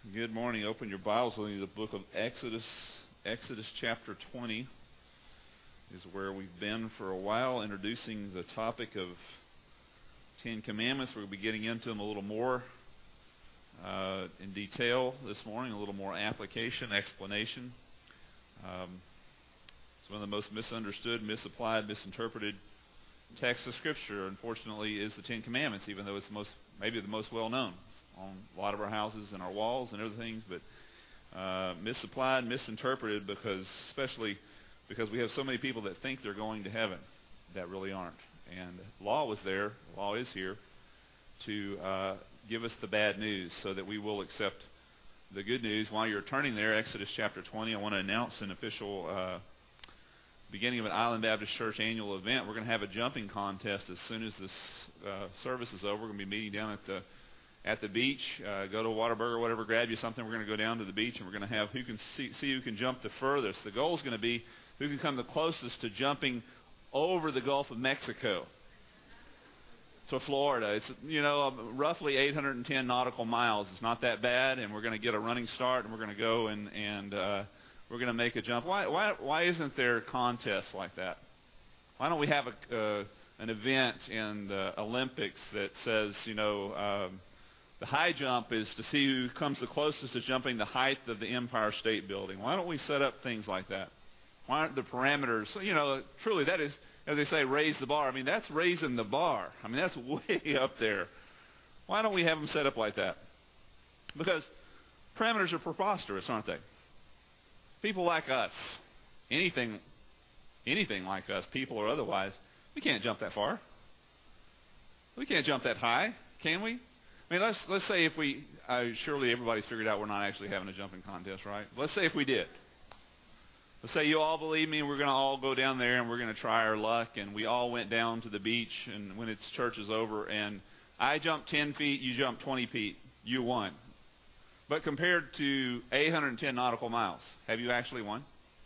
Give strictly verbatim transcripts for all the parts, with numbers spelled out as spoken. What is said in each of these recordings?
Good morning. Open your Bibles with me to the book of Exodus. Exodus chapter twenty is where we've been for a while, introducing the topic of Ten Commandments. We'll be getting into them a little more uh, in detail this morning, a little more application, explanation. Um, it's one of the most misunderstood, misapplied, misinterpreted texts of Scripture, unfortunately, is the Ten Commandments, even though it's the most, maybe the most well-known on a lot of our houses and our walls and other things, but uh, misapplied, misinterpreted, because especially because we have so many people that think they're going to heaven that really aren't. And law was there, law is here, to uh, give us the bad news so that we will accept the good news. While you're turning there, Exodus chapter twenty, I want to announce an official uh, beginning of an Island Baptist Church annual event. We're going to have a jumping contest as soon as this uh, service is over. We're going to be meeting down at the at the beach. Uh, go to Whataburger or whatever, grab you something. We're going to go down to the beach, and we're going to have who can see, see who can jump the furthest. The goal is going to be who can come the closest to jumping over the Gulf of Mexico to Florida. It's, you know, roughly eight hundred ten nautical miles. It's not that bad, and we're going to get a running start, and we're going to go and, and uh, we're going to make a jump. Why, why, why isn't there contests like that? Why don't we have a, uh, an event in the Olympics that says, you know, um, the high jump is to see who comes the closest to jumping the height of the Empire State Building? Why don't we set up things like that? Why aren't the parameters, you know, truly that is, as they say, raise the bar. I mean, that's raising the bar. I mean, that's way up there. Why don't we have them set up like that? Because parameters are preposterous, aren't they? People like us, anything, anything like us, people or otherwise, we can't jump that far. We can't jump that high, can we? I mean, let's let's say if we, uh, surely everybody's figured out we're not actually having a jumping contest, right? Let's say if we did. Let's say you all believe me, and we're going to all go down there, and we're going to try our luck, and we all went down to the beach, and when its church is over, and I jumped ten feet, you jumped twenty feet, you won. But compared to eight hundred ten nautical miles, have you actually won?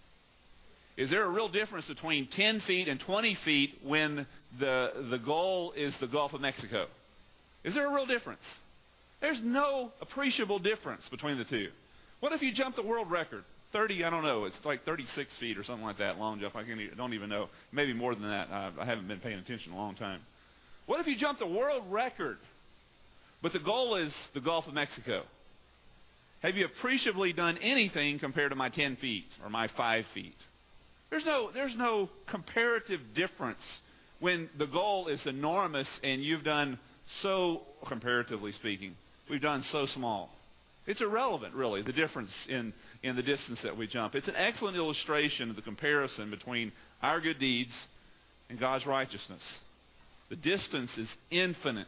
Is there a real difference between ten feet and twenty feet when the the goal is the Gulf of Mexico? Is there a real difference? There's no appreciable difference between the two. What if you jump the world record? thirty, I don't know, it's like thirty-six feet or something like that, long jump. I can't, don't even know. Maybe more than that. I, I haven't been paying attention in a long time. What if you jump the world record, but the goal is the Gulf of Mexico? Have you appreciably done anything compared to my ten feet or my five feet? There's no, there's no comparative difference when the goal is enormous and you've done so, comparatively speaking, we've done so small. It's irrelevant, really, the difference in, in the distance that we jump. It's an excellent illustration of the comparison between our good deeds and God's righteousness. The distance is infinite.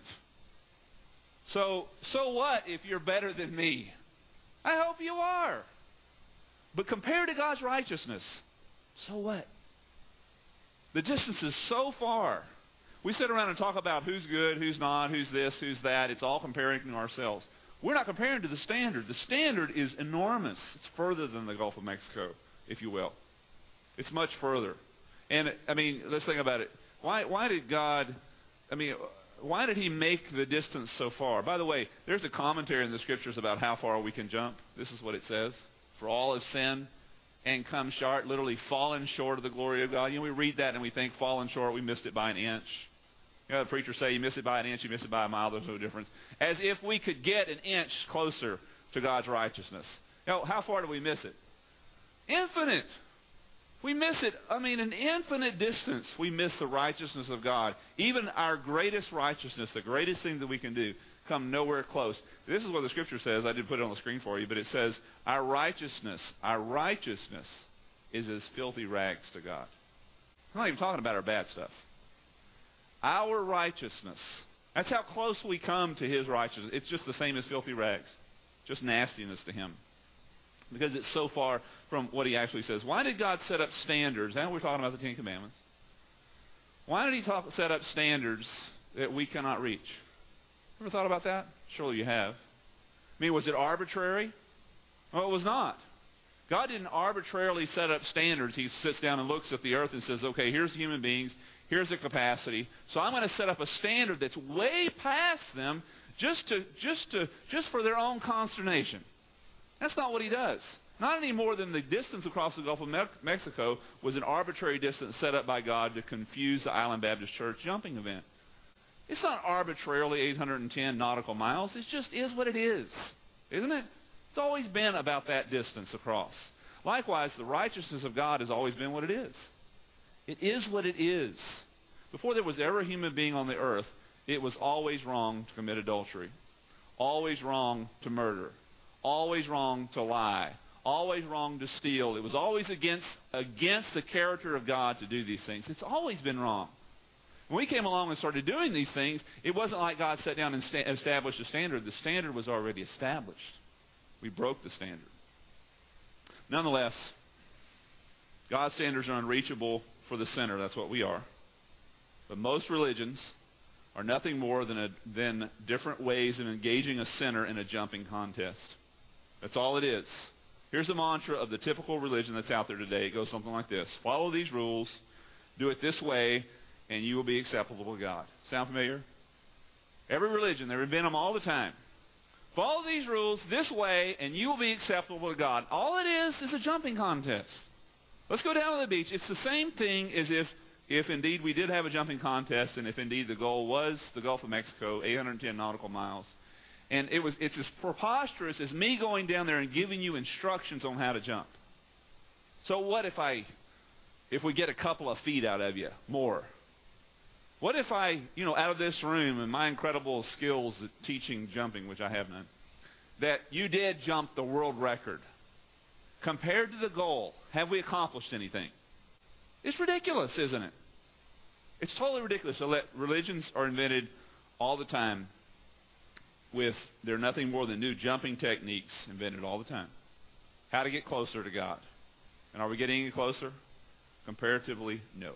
So, so what if you're better than me? I hope you are. But compared to God's righteousness, so what? The distance is so far. We sit around and talk about who's good, who's not, who's this, who's that. It's all comparing to ourselves. We're not comparing to the standard. The standard is enormous. It's further than the Gulf of Mexico, if you will. It's much further. And, I mean, let's think about it. Why, why did God, I mean, why did He make the distance so far? By the way, there's a commentary in the Scriptures about how far we can jump. This is what it says. For all have sinned and come short, literally fallen short of the glory of God. You know, we read that and we think fallen short, we missed it by an inch. You know, the preachers say you miss it by an inch, you miss it by a mile, there's no difference. As if we could get an inch closer to God's righteousness. You know, how far do we miss it? Infinite. We miss it, I mean, an infinite distance. We miss the righteousness of God. Even our greatest righteousness, the greatest thing that we can do, come nowhere close. This is what the Scripture says. I did put it on the screen for you, but it says, our righteousness, our righteousness is as filthy rags to God. I'm not even talking about our bad stuff. Our righteousness, that's how close we come to His righteousness. It's just the same as filthy rags, just nastiness to Him, because it's so far from what He actually says. Why did God set up standards? Now we're talking about the Ten Commandments. Why did He talk, set up standards that we cannot reach? Ever thought about that? Surely you have. I mean, was it arbitrary? Well, it was not. God didn't arbitrarily set up standards. He sits down and looks at the earth and says, okay, here's human beings. Here's the capacity. So I'm going to set up a standard that's way past them just to just to just for their own consternation. That's not what he does. Not any more than the distance across the Gulf of Me- Mexico was an arbitrary distance set up by God to confuse the Island Baptist Church jumping event. It's not arbitrarily eight hundred ten nautical miles. It just is what it is, isn't it? It's always been about that distance across. Likewise, the righteousness of God has always been what it is. It is what it is. Before there was ever a human being on the earth, it was always wrong to commit adultery, always wrong to murder, always wrong to lie, always wrong to steal. It was always against, against the character of God to do these things. It's always been wrong. When we came along and started doing these things, it wasn't like God sat down and sta- established a standard. The standard was already established. We broke the standard. Nonetheless, God's standards are unreachable for the sinner. That's what we are. But most religions are nothing more than, a, than different ways of engaging a sinner in a jumping contest. That's all it is. Here's the mantra of the typical religion that's out there today. It goes something like this. Follow these rules, do it this way, and you will be acceptable to God. Sound familiar? Every religion, they invent them all the time. Follow these rules this way, and you will be acceptable to God. All it is is a jumping contest. Let's go down to the beach. It's the same thing as if, if indeed we did have a jumping contest, and if indeed the goal was the Gulf of Mexico, eight hundred ten nautical miles. And it was, it's as preposterous as me going down there and giving you instructions on how to jump. So what if I, if we get a couple of feet out of you more? What if I, you know, out of this room and my incredible skills at teaching jumping, which I have none, that you did jump the world record? Compared to the goal, have we accomplished anything? It's ridiculous, isn't it? It's totally ridiculous. So religions are invented all the time with, they're nothing more than new jumping techniques invented all the time. How to get closer to God. And are we getting any closer? Comparatively, no.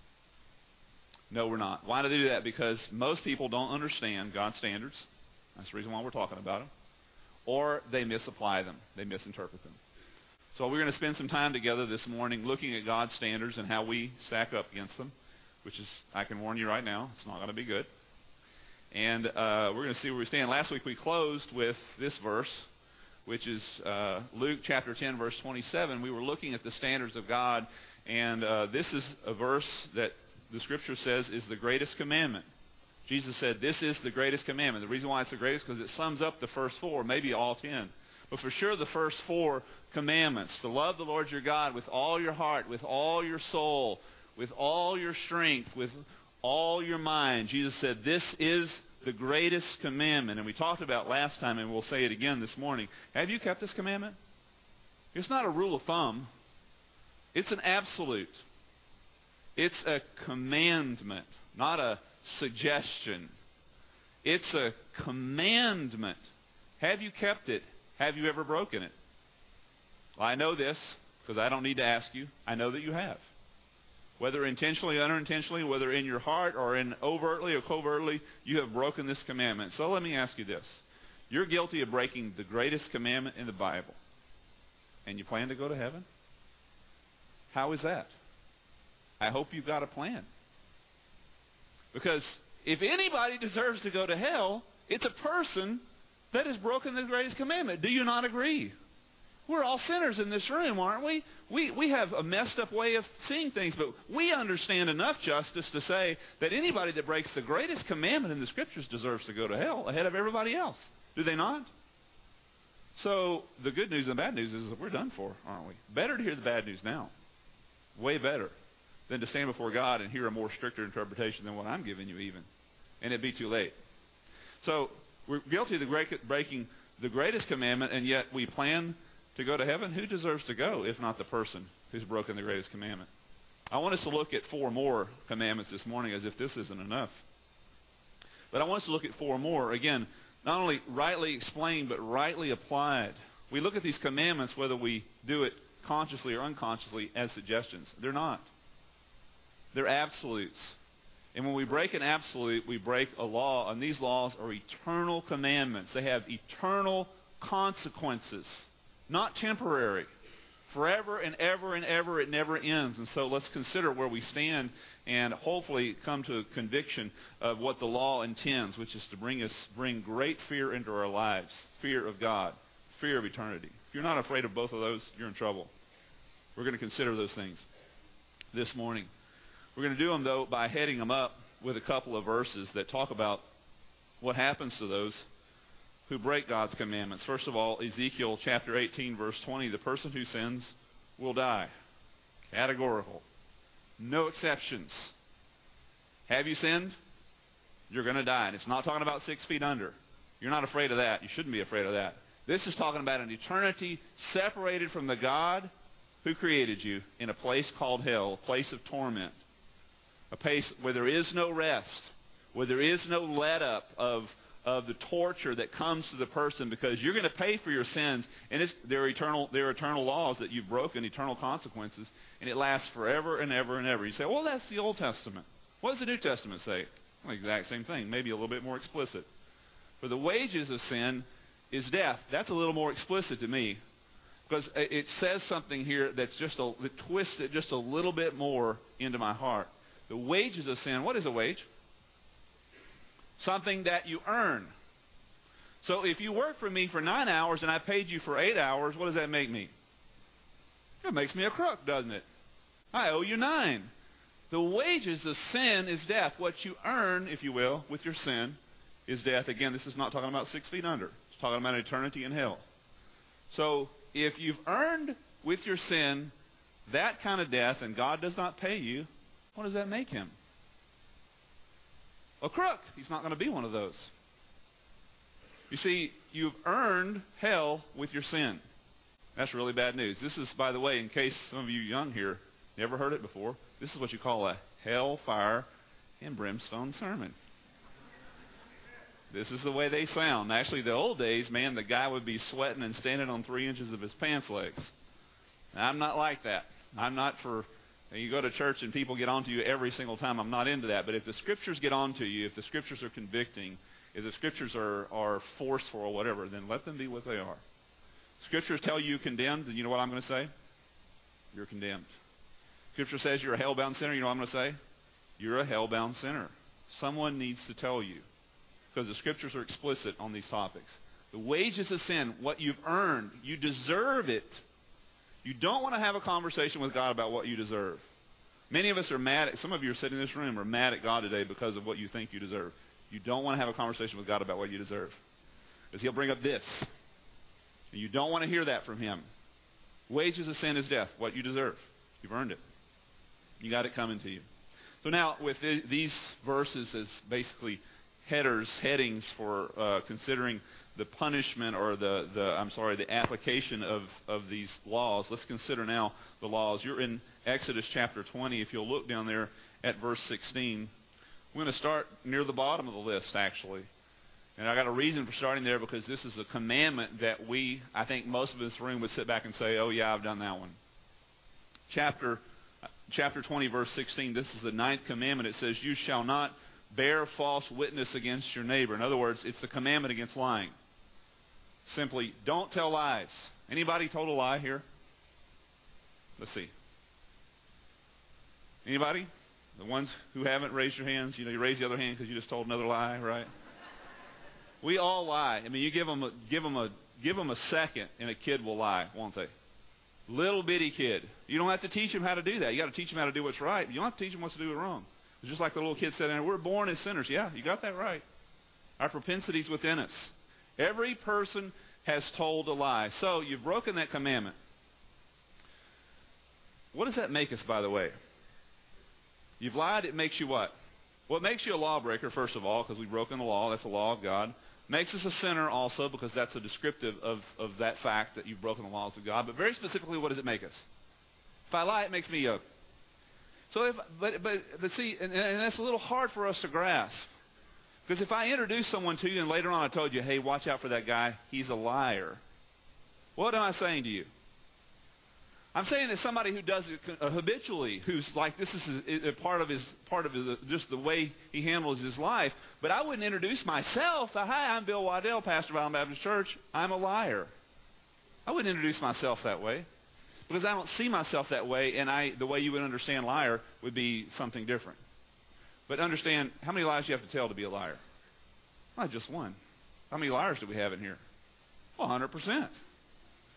No, we're not. Why do they do that? Because most people don't understand God's standards. That's the reason why we're talking about them. Or they misapply them. They misinterpret them. So we're going to spend some time together this morning looking at God's standards and how we stack up against them, which is, I can warn you right now, it's not going to be good. And uh, we're going to see where we stand. Last week we closed with this verse, which is uh, Luke chapter ten, verse twenty-seven. We were looking at the standards of God, and uh, this is a verse that the Scripture says is the greatest commandment. Jesus said, this is the greatest commandment. The reason why it's the greatest is because it sums up the first four, maybe all ten. But for sure the first four commandments, to love the Lord your God with all your heart, with all your soul, with all your strength, with all your mind. Jesus said, this is the greatest commandment. And we talked about last time, and we'll say it again this morning. Have you kept this commandment? It's not a rule of thumb. It's an absolute. It's a commandment, not a suggestion. It's a commandment. Have you kept it? Have you ever broken it? Well, I know this because I don't need to ask you. I know that you have. Whether intentionally or unintentionally, whether in your heart or in overtly or covertly, you have broken this commandment. So let me ask you this. You're guilty of breaking the greatest commandment in the Bible, and you plan to go to heaven? How is that? I hope you've got a plan. Because if anybody deserves to go to hell, it's a person that has broken the greatest commandment. Do you not agree? We're all sinners in this room, aren't we? We we have a messed up way of seeing things, but we understand enough justice to say that anybody that breaks the greatest commandment in the Scriptures deserves to go to hell ahead of everybody else. Do they not? So the good news and the bad news is that we're done for, aren't we? Better to hear the bad news now. Way better than to stand before God and hear a more stricter interpretation than what I'm giving you even. And it'd be too late. So we're guilty of the great, breaking the greatest commandment, and yet we plan to go to heaven. Who deserves to go if not the person who's broken the greatest commandment? I want us to look at four more commandments this morning, as if this isn't enough. But I want us to look at four more. Again, not only rightly explained, but rightly applied. We look at these commandments, whether we do it consciously or unconsciously, as suggestions. They're not. They're absolutes. And when we break an absolute, we break a law, and these laws are eternal commandments. They have eternal consequences, not temporary. Forever and ever and ever, it never ends. And so let's consider where we stand and hopefully come to a conviction of what the law intends, which is to bring us, bring great fear into our lives. Fear of God, fear of eternity, If you're not afraid of both of those, you're in trouble. We're going to consider those things this morning. We're going to do them, though, by heading them up with a couple of verses that talk about what happens to those who break God's commandments. First of all, Ezekiel chapter eighteen, verse twenty, the person who sins will die. Categorical. No exceptions. Have you sinned? You're going to die. And it's not talking about six feet under. You're not afraid of that. You shouldn't be afraid of that. This is talking about an eternity separated from the God who created you in a place called hell, a place of torment, a place where there is no rest, where there is no let-up of, of the torture that comes to the person, because you're going to pay for your sins, and it's, they're, eternal, they're eternal laws that you've broken, eternal consequences, and it lasts forever and ever and ever. You say, well, that's the Old Testament. What does the New Testament say? Well, the exact same thing, maybe a little bit more explicit. For the wages of sin is death. That's a little more explicit to me, because it says something here that's just a, that twists it just a little bit more into my heart. The wages of sin, what is a wage? Something that you earn. So if you work for me for nine hours and I paid you for eight hours, what does that make me? It makes me a crook, doesn't it? I owe you nine. The wages of sin is death. What you earn, if you will, with your sin is death. Again, this is not talking about six feet under. It's talking about eternity in hell. So if you've earned with your sin that kind of death and God does not pay you, what does that make him? A crook. He's not going to be one of those. You see, you've earned hell with your sin. That's really bad news. This is, by the way, in case some of you young here never heard it before, this is what you call a hellfire and brimstone sermon. This is the way they sound. Actually, the old days, man, the guy would be sweating and standing on three inches of his pants legs. Now, I'm not like that. I'm not for... You go to church and people get onto you every single time. I'm not into that. But if the Scriptures get onto you, if the Scriptures are convicting, if the Scriptures are, are forceful or whatever, then let them be what they are. Scriptures tell you you're condemned, and you know what I'm going to say? You're condemned. Scripture says you're a hell-bound sinner. You know what I'm going to say? You're a hell-bound sinner. Someone needs to tell you, because the Scriptures are explicit on these topics. The wages of sin, what you've earned, you deserve it. You don't want to have a conversation with God about what you deserve. Many of us are mad at, some of you are sitting in this room are mad at God today because of what you think you deserve. You don't want to have a conversation with God about what you deserve, because he'll bring up this. And you don't want to hear that from him. Wages of sin is death, what you deserve. You've earned it. You got it coming to you. So now, with the, these verses as basically headers, headings for uh, considering the punishment or the, the I'm sorry, the application of, of these laws, let's consider now the laws. You're in Exodus chapter twenty. If you'll look down there at verse sixteen, we're going to start near the bottom of the list, actually. And I got a reason for starting there, because this is a commandment that we, I think most of this room would sit back and say, oh yeah, I've done that one. Chapter, chapter twenty, verse sixteen, this is the ninth commandment. It says, you shall not bear false witness against your neighbor. In other words, it's the commandment against lying. Simply, don't tell lies. Anybody told a lie here? Let's see. Anybody? The ones who haven't, raised your hands. You know, you raise the other hand because you just told another lie, right? We all lie. I mean, you give them a, give them a, give them a second, and a kid will lie, won't they? Little bitty kid. You don't have to teach them how to do that. You got to teach them how to do what's right. You don't have to teach them what to do wrong. It's just like the little kid said, we're born as sinners. Yeah, you got that right. Our propensity's within us. Every person has told a lie. So you've broken that commandment. What does that make us, by the way? You've lied, it makes you what? Well, it makes you a lawbreaker, first of all, because we've broken the law. That's the law of God. Makes us a sinner also, because that's a descriptive of, of that fact that you've broken the laws of God. But very specifically, what does it make us? If I lie, it makes me a... So if, but, but, but see, and, and that's a little hard for us to grasp. Because if I introduce someone to you and later on I told you, hey, watch out for that guy, he's a liar. What am I saying to you? I'm saying that somebody who does it uh, habitually, who's like, this is a, a part of his, part of his, just the way he handles his life. But I wouldn't introduce myself. Hi, I'm Bill Waddell, pastor of Island Baptist Church. I'm a liar. I wouldn't introduce myself that way, because I don't see myself that way, and I, the way you would understand liar would be something different. But understand, how many lies do you have to tell to be a liar? Not just one. How many liars do we have in here? Well, one hundred percent.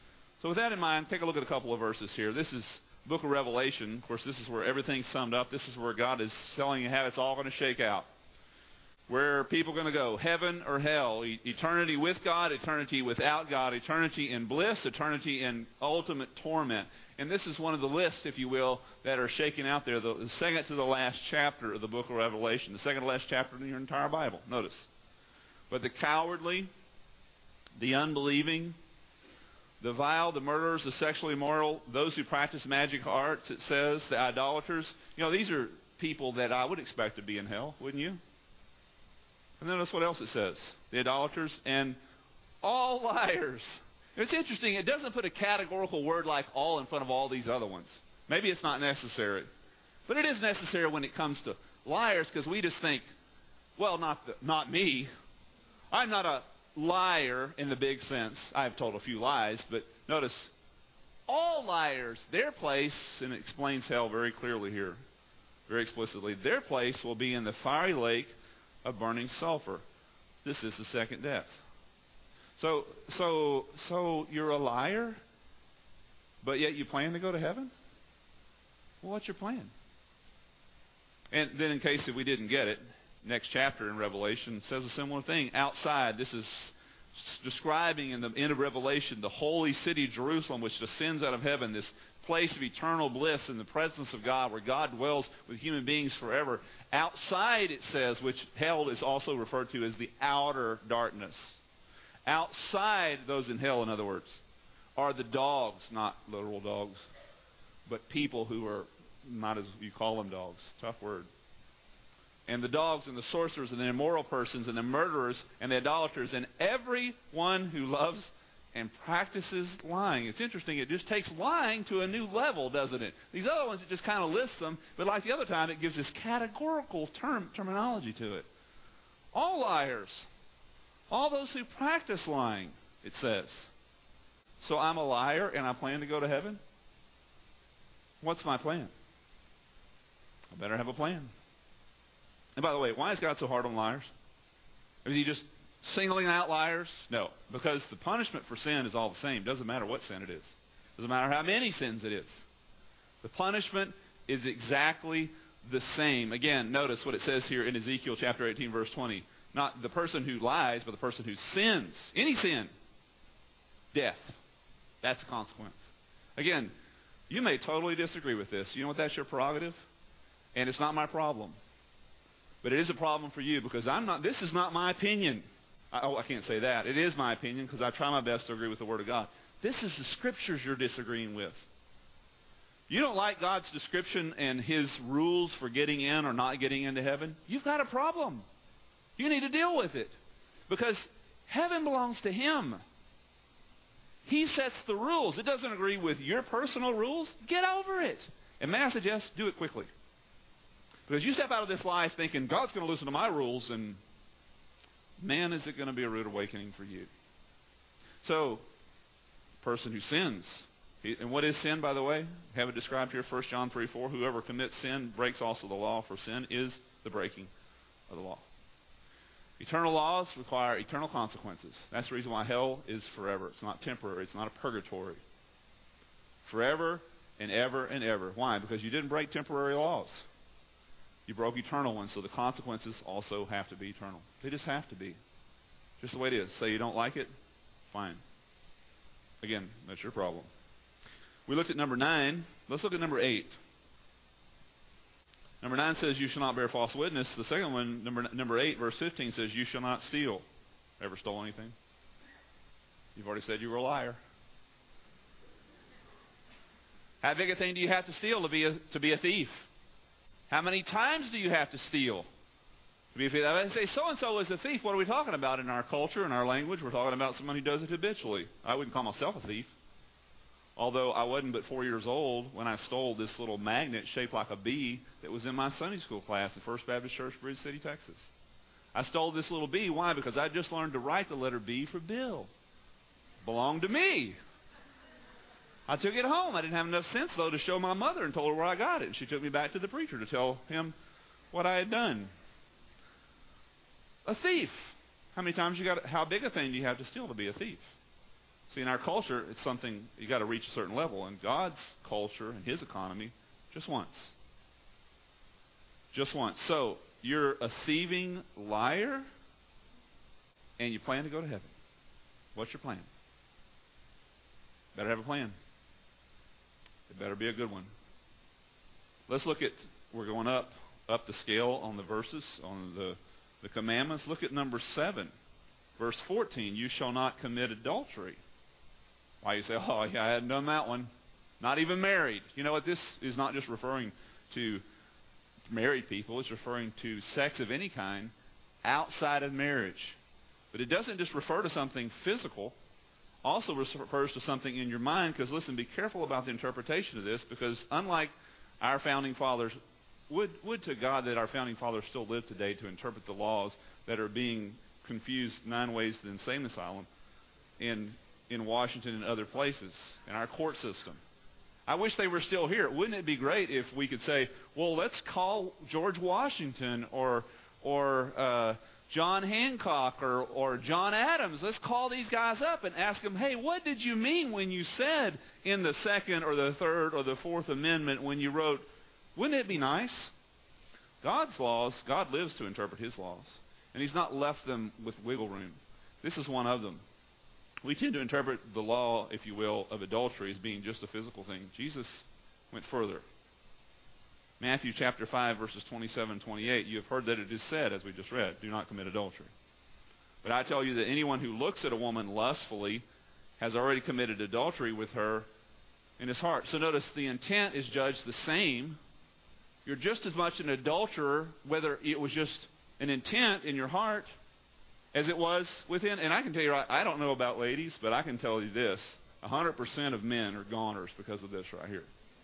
So with that in mind, take a look at a couple of verses here. This is book of Revelation. Of course, this is where everything's summed up. This is where God is telling you how it's all going to shake out. Where are people going to go? Heaven or hell? E- eternity with God, eternity without God, eternity in bliss, eternity in ultimate torment. And this is one of the lists, if you will, that are shaking out there. The, the second to the last chapter of the book of Revelation. The second to last chapter in your entire Bible. Notice. But the cowardly, the unbelieving, the vile, the murderers, the sexually immoral, those who practice magic arts, it says, the idolaters. You know, these are people that I would expect to be in hell, wouldn't you? And notice what else it says. The idolaters and all liars. It's interesting. It doesn't put a categorical word like all in front of all these other ones. Maybe it's not necessary. But it is necessary when it comes to liars, because we just think, well, not the, not me. I'm not a liar in the big sense. I've told a few lies, but notice, all liars, their place, and it explains hell very clearly here, very explicitly, their place will be in the fiery lake of burning sulfur. This is the second death. So, so, so you're a liar, but yet you plan to go to heaven? Well, what's your plan? And then, in case if we didn't get it, next chapter in Revelation says a similar thing. Outside, this is describing in the end of Revelation the holy city Jerusalem, which descends out of heaven, this place of eternal bliss in the presence of God, where God dwells with human beings forever. Outside, it says, which hell is also referred to as the outer darkness. Outside, those in hell, in other words, are the dogs, not literal dogs, but people who are not as you call them dogs. Tough word. And the dogs and the sorcerers and the immoral persons and the murderers and the idolaters and everyone who loves and practices lying. It's interesting. It just takes lying to a new level, doesn't it? These other ones, it just kind of lists them. But like the other time, it gives this categorical term terminology to it. All liars. All those who practice lying, it says. So I'm a liar and I plan to go to heaven? What's my plan? I better have a plan. And by the way, why is God so hard on liars? Is he just singling out liars? No, because the punishment for sin is all the same. Doesn't matter what sin it is. Doesn't matter how many sins it is. The punishment is exactly the same. Again, notice what it says here in Ezekiel chapter eighteen, verse twenty. Not the person who lies, but the person who sins. Any sin. Death. That's the consequence. Again, you may totally disagree with this. You know what? That's your prerogative. And it's not my problem. But it is a problem for you because I'm not. This is not my opinion. I, oh, I can't say that. It is my opinion because I try my best to agree with the Word of God. This is the Scriptures you're disagreeing with. You don't like God's description and His rules for getting in or not getting into heaven? You've got a problem. You need to deal with it. Because heaven belongs to Him. He sets the rules. It doesn't agree with your personal rules. Get over it. And may I suggest, do it quickly. Because you step out of this life thinking, God's going to listen to my rules, and man, is it going to be a rude awakening for you. So, person who sins. And what is sin, by the way? Have it described here, First John three four. Whoever commits sin breaks also the law, for sin is the breaking of the law. Eternal laws require eternal consequences. That's the reason why hell is forever. It's not temporary. It's not a purgatory. Forever and ever and ever. Why? Because you didn't break temporary laws. You broke eternal ones, so the consequences also have to be eternal. They just have to be. Just the way it is. Say you don't like it, fine. Again, that's your problem. We looked at number nine. Let's look at number eight. Number nine says you shall not bear false witness. The second one, number number eight, verse fifteen, says you shall not steal. Ever stole anything? You've already said you were a liar. How big a thing do you have to steal to be a, to be a thief? How many times do you have to steal to be a thief? I say so-and-so is a thief. What are we talking about in our culture, in our language? We're talking about someone who does it habitually. I wouldn't call myself a thief. Although I wasn't but four years old when I stole this little magnet shaped like a bee that was in my Sunday school class at First Baptist Church, Bridge City, Texas. I stole this little bee. Why? Because I just learned to write the letter B for Bill. Belonged to me. I took it home. I didn't have enough sense, though, to show my mother and told her where I got it. And she took me back to the preacher to tell him what I had done. A thief. How many times you got? How big a thing do you have to steal to be a thief? See, in our culture, it's something you got to reach a certain level. In God's culture and His economy, just once. Just once. So, you're a thieving liar, and you plan to go to heaven. What's your plan? Better have a plan. It better be a good one. Let's look at, we're going up, up the scale on the verses, on the, the commandments. Look at number seven. Verse fourteen, you shall not commit adultery. Why, you say, oh, yeah, I hadn't done that one. Not even married. You know what? This is not just referring to married people. It's referring to sex of any kind outside of marriage. But it doesn't just refer to something physical. Also refers to something in your mind. Because, listen, be careful about the interpretation of this. Because unlike our founding fathers, would, would to God that our founding fathers still live today to interpret the laws that are being confused nine ways to the insane asylum in in Washington and other places, in our court system. I wish they were still here. Wouldn't it be great if we could say, well, let's call George Washington or or uh, John Hancock or, or John Adams. Let's call these guys up and ask them, hey, what did you mean when you said in the Second or the Third or the Fourth Amendment when you wrote, wouldn't it be nice? God's laws, God lives to interpret His laws. And He's not left them with wiggle room. This is one of them. We tend to interpret the law, if you will, of adultery as being just a physical thing. Jesus went further. Matthew chapter five, verses twenty-seven and twenty-eight, you have heard that it is said, as we just read, do not commit adultery. But I tell you that anyone who looks at a woman lustfully has already committed adultery with her in his heart. So notice the intent is judged the same. You're just as much an adulterer, whether it was just an intent in your heart as it was within. And I can tell you, right, I don't know about ladies, but I can tell you this. one hundred percent of men are goners because of this right here.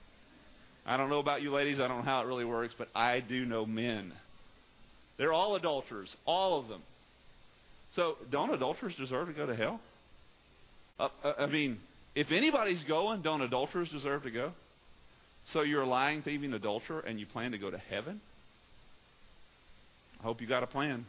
I don't know about you ladies. I don't know how it really works, but I do know men. They're all adulterers, all of them. So don't adulterers deserve to go to hell? Uh, uh, I mean, if anybody's going, don't adulterers deserve to go? So you're a lying, thieving adulterer and you plan to go to heaven? I hope you got a plan.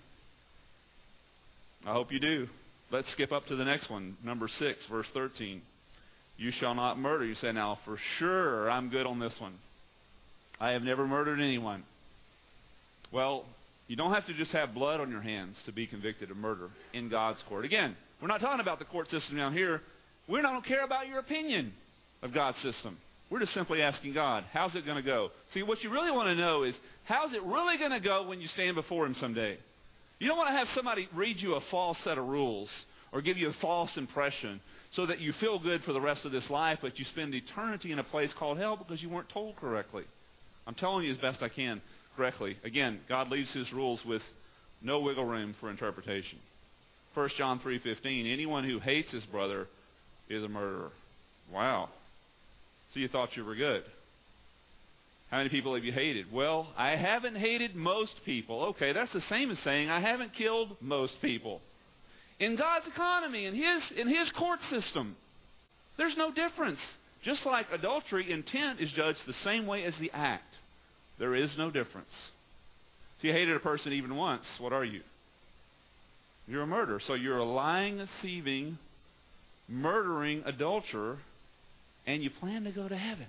I hope you do. Let's skip up to the next one. Number six, verse thirteen. You shall not murder. You say, now for sure I'm good on this one. I have never murdered anyone. Well, you don't have to just have blood on your hands to be convicted of murder in God's court. Again, we're not talking about the court system down here. We don't care about your opinion of God's system. We're just simply asking God, how's it going to go? See, what you really want to know is, how's it really going to go when you stand before Him someday? You don't want to have somebody read you a false set of rules or give you a false impression so that you feel good for the rest of this life, but you spend eternity in a place called hell because you weren't told correctly. I'm telling you as best I can correctly. Again, God leaves His rules with no wiggle room for interpretation. First John three fifteen, anyone who hates his brother is a murderer. Wow. So you thought you were good. How many people have you hated? Well, I haven't hated most people. Okay, that's the same as saying I haven't killed most people. In God's economy, in His, in His court system, there's no difference. Just like adultery, intent is judged the same way as the act. There is no difference. If you hated a person even once, what are you? You're a murderer. So you're a lying, thieving, murdering adulterer, and you plan to go to heaven.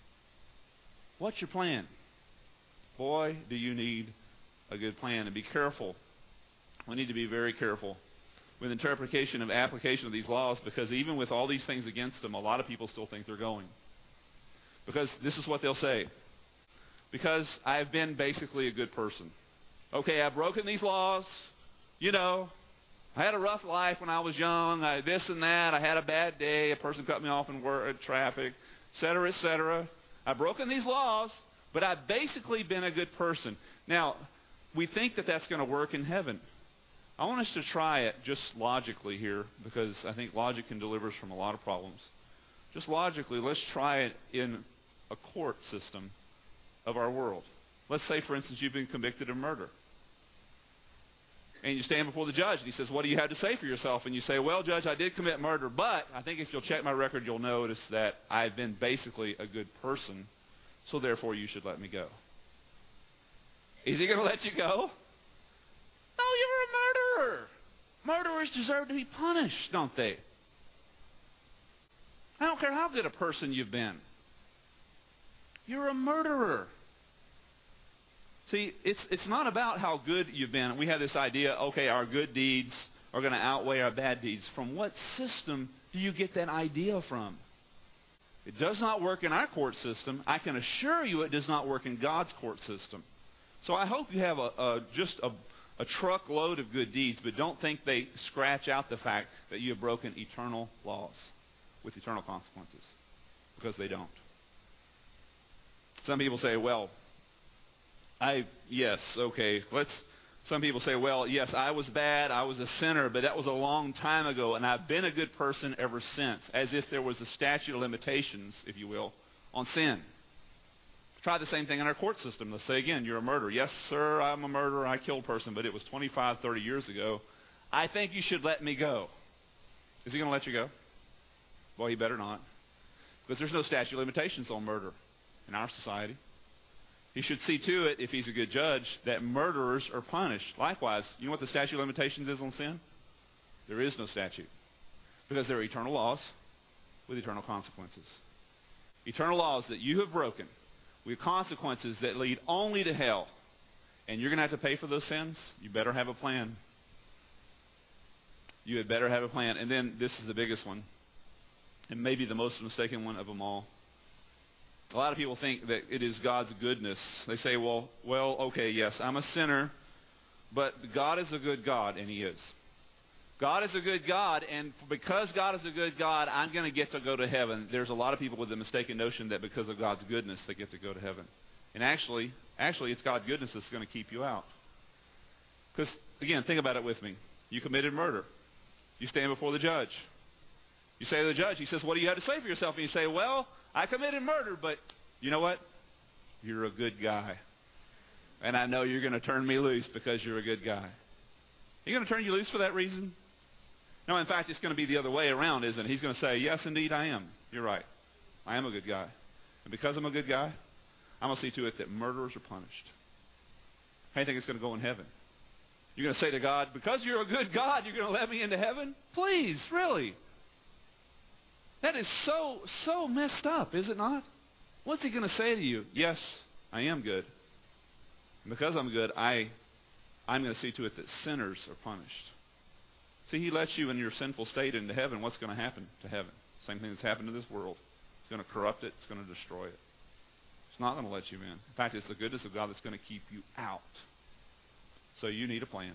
What's your plan? Boy, do you need a good plan. And be careful. We need to be very careful with interpretation and application of these laws, because even with all these things against them, a lot of people still think they're going. Because this is what they'll say. Because I've been basically a good person. Okay, I've broken these laws. You know, I had a rough life when I was young. I, this and that. I had a bad day. A person cut me off in work, traffic, et cetera, et cetera. I've broken these laws, but I've basically been a good person. Now, we think that that's going to work in heaven. I want us to try it just logically here, because I think logic can deliver us from a lot of problems. Just logically, let's try it in a court system of our world. Let's say, for instance, you've been convicted of murder. And you stand before the judge, and he says, what do you have to say for yourself? And you say, well, Judge, I did commit murder, but I think if you'll check my record, you'll notice that I've been basically a good person, so therefore you should let me go. Is he going to let you go? No, you're a murderer. Murderers deserve to be punished, don't they? I don't care how good a person you've been. You're a murderer. See, it's it's not about how good you've been. We have this idea, okay, our good deeds are going to outweigh our bad deeds. From what system do you get that idea from? It does not work in our court system. I can assure you it does not work in God's court system. So I hope you have a, a just a, a truckload of good deeds, but don't think they scratch out the fact that you have broken eternal laws with eternal consequences, because they don't. Some people say, well, I, yes, okay, let's, some people say, well, yes, I was bad, I was a sinner, but that was a long time ago, and I've been a good person ever since, as if there was a statute of limitations, if you will, on sin. Try the same thing in our court system. Let's say again, you're a murderer. Yes, sir, I'm a murderer, I killed a person, but it was twenty-five, thirty years ago. I think you should let me go. Is he going to let you go? Well, he better not, because there's no statute of limitations on murder in our society. He should see to it, if he's a good judge, that murderers are punished. Likewise, you know what the statute of limitations is on sin? There is no statute, because there are eternal laws with eternal consequences. Eternal laws that you have broken with consequences that lead only to hell. And you're going to have to pay for those sins. You better have a plan. You had better have a plan. And then this is the biggest one, and maybe the most mistaken one of them all. A lot of people think that it is God's goodness. They say, well, well, okay, yes, I'm a sinner, but God is a good God, and He is. God is a good God, and because God is a good God, I'm going to get to go to heaven. There's a lot of people with the mistaken notion that because of God's goodness, they get to go to heaven. And actually, actually, it's God's goodness that's going to keep you out. Because, again, think about it with me. You committed murder. You stand before the judge. You say to the judge, he says, what do you have to say for yourself? And you say, well, I committed murder, but you know what? You're a good guy. And I know you're going to turn me loose because you're a good guy. You're going to turn you loose for that reason? No, in fact, it's going to be the other way around, isn't it? He's going to say, yes, indeed, I am. You're right. I am a good guy. And because I'm a good guy, I'm going to see to it that murderers are punished. How do you think it's going to go in heaven? You're going to say to God, because you're a good God, you're going to let me into heaven? Please, really? That is so, so messed up, is it not? What's He going to say to you? Yes, I am good. And because I'm good, I, I'm going to see to it that sinners are punished. See, He lets you in your sinful state into heaven. What's going to happen to heaven? Same thing that's happened to this world. It's going to corrupt it. It's going to destroy it. It's not going to let you in. In fact, it's the goodness of God that's going to keep you out. So you need a plan.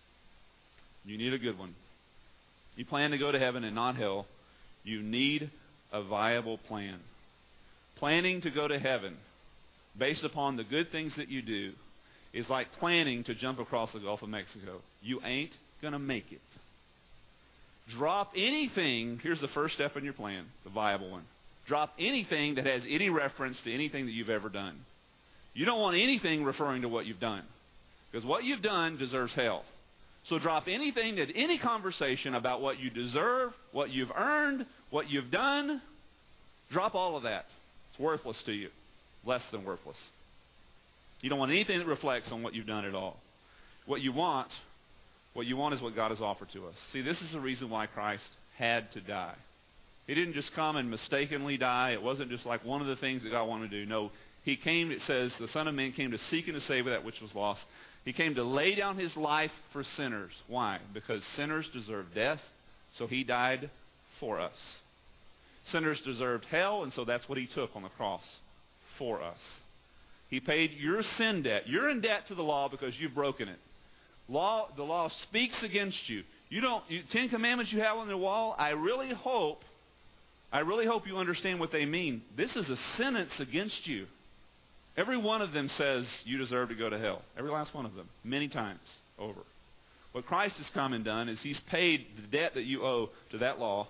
You need a good one. You plan to go to heaven and not hell. You need a viable plan. Planning to go to heaven based upon the good things that you do is like planning to jump across the Gulf of Mexico. You ain't going to make it. Drop anything. Here's the first step in your plan, the viable one. Drop anything that has any reference to anything that you've ever done. You don't want anything referring to what you've done, because what you've done deserves hell. So drop anything, that any conversation about what you deserve, what you've earned, what you've done. Drop all of that. It's worthless to you. Less than worthless. You don't want anything that reflects on what you've done at all. What you want, what you want is what God has offered to us. See, this is the reason why Christ had to die. He didn't just come and mistakenly die. It wasn't just like one of the things that God wanted to do. No, He came, it says, the Son of Man came to seek and to save that which was lost. He came to lay down His life for sinners. Why? Because sinners deserve death, so He died for us. Sinners deserved hell, and so that's what He took on the cross for us. He paid your sin debt. You're in debt to the law because you've broken it. Law, the law speaks against you. You don't. You, Ten Commandments you have on the wall. I really hope, I really hope you understand what they mean. This is a sentence against you. Every one of them says you deserve to go to hell. Every last one of them, many times over. What Christ has come and done is He's paid the debt that you owe to that law,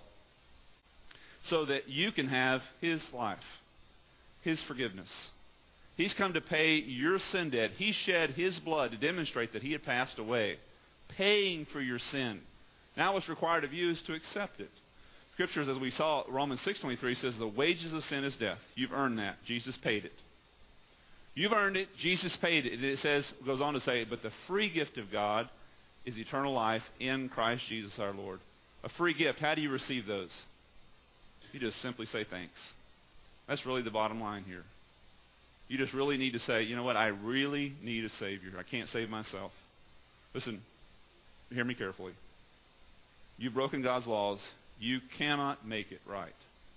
so that you can have His life, His forgiveness. He's come to pay your sin debt. He shed His blood to demonstrate that He had passed away, paying for your sin. Now what's required of you is to accept it. Scriptures, as we saw, Romans six twenty-three says, the wages of sin is death. You've earned that. Jesus paid it. You've earned it. Jesus paid it. And it says, goes on to say, but the free gift of God is eternal life in Christ Jesus our Lord. A free gift. How do you receive those? you just simply say thanks. That's really the bottom line here. You just really need to say, you know what, I really need a Savior. I can't save myself. Listen, hear me carefully. You've broken God's laws. You cannot make it right.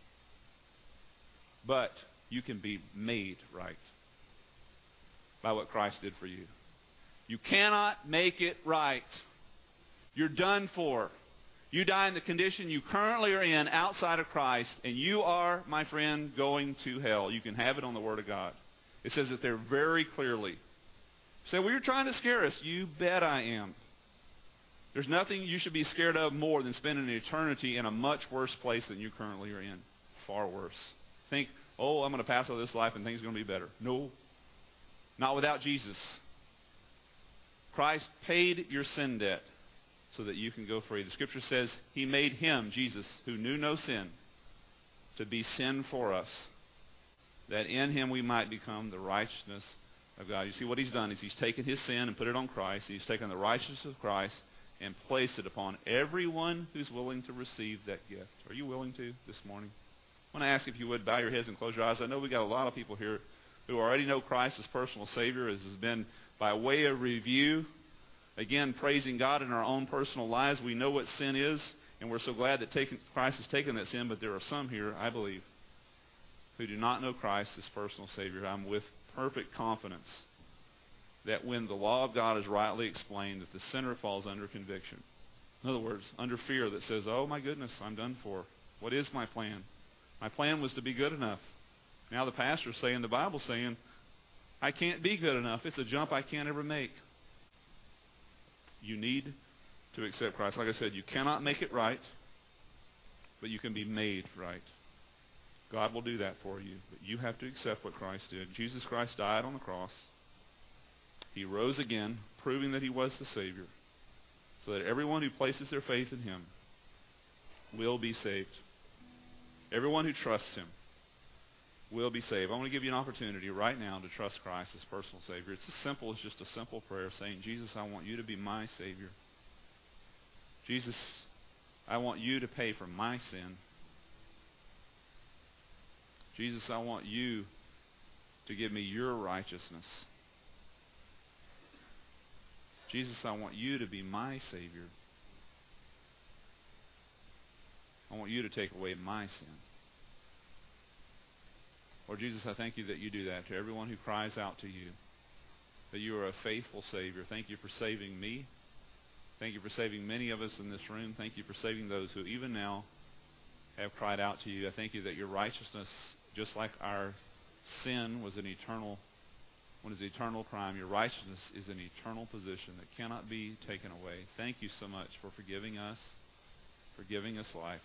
But you can be made right by what Christ did for you. You cannot make it right. You're done for. You die in the condition you currently are in outside of Christ, and you are, my friend, going to hell. You can have it on the Word of God. It says it there very clearly. You say, well, you're trying to scare us. You bet I am. There's nothing you should be scared of more than spending an eternity in a much worse place than you currently are in. Far worse. Think, oh, I'm going to pass out this life and things are going to be better. No. Not without Jesus. Christ paid your sin debt so that you can go free. The Scripture says He made Him, Jesus, who knew no sin, to be sin for us, that in Him we might become the righteousness of God. You see, what He's done is He's taken His sin and put it on Christ. He's taken the righteousness of Christ and placed it upon everyone who's willing to receive that gift. Are you willing to this morning? I want to ask if you would bow your heads and close your eyes. I know we got a lot of people here who already know Christ as personal Savior, as has been by way of review. Again, praising God in our own personal lives. We know what sin is, and we're so glad that taken, Christ has taken that sin, but there are some here, I believe, who do not know Christ as personal Savior. I'm with perfect confidence that when the law of God is rightly explained, that the sinner falls under conviction. In other words, under fear that says, oh my goodness, I'm done for. What is my plan? My plan was to be good enough. Now the pastor's saying, the Bible's saying, I can't be good enough. It's a jump I can't ever make. You need to accept Christ. Like I said, you cannot make it right, but you can be made right. God will do that for you, but you have to accept what Christ did. Jesus Christ died on the cross. He rose again, proving that He was the Savior, so that everyone who places their faith in Him will be saved. Everyone who trusts Him will be saved. I want to give you an opportunity right now to trust Christ as personal Savior. It's as simple as just a simple prayer saying, Jesus, I want you to be my Savior. Jesus, I want you to pay for my sin. Jesus, I want you to give me your righteousness. Jesus, I want you to be my Savior. I want you to take away my sin. Lord Jesus, I thank you that you do that to everyone who cries out to you, that you are a faithful Savior. Thank you for saving me. Thank you for saving many of us in this room. Thank you for saving those who even now have cried out to you. I thank you that your righteousness, just like our sin was an eternal, one is eternal crime, your righteousness is an eternal position that cannot be taken away. Thank you so much for forgiving us, for giving us life.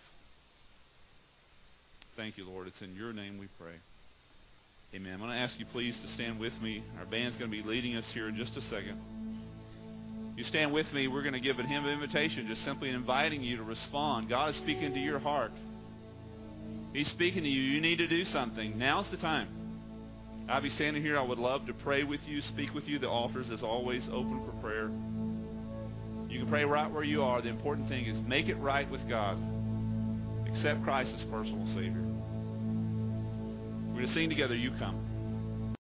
Thank you, Lord. It's in your name we pray. Amen. I'm going to ask you please to stand with me. Our band's going to be leading us here in just a second. You stand with me, we're going to give a hymn of invitation, just simply inviting you to respond. God is speaking to your heart. He's speaking to you. You need to do something. Now's the time. I'll be standing here. I would love to pray with you, speak with you. The altar is, as always, open for prayer. You can pray right where you are. The important thing is make it right with God. Accept Christ as personal Savior. We're going to sing together, You Come.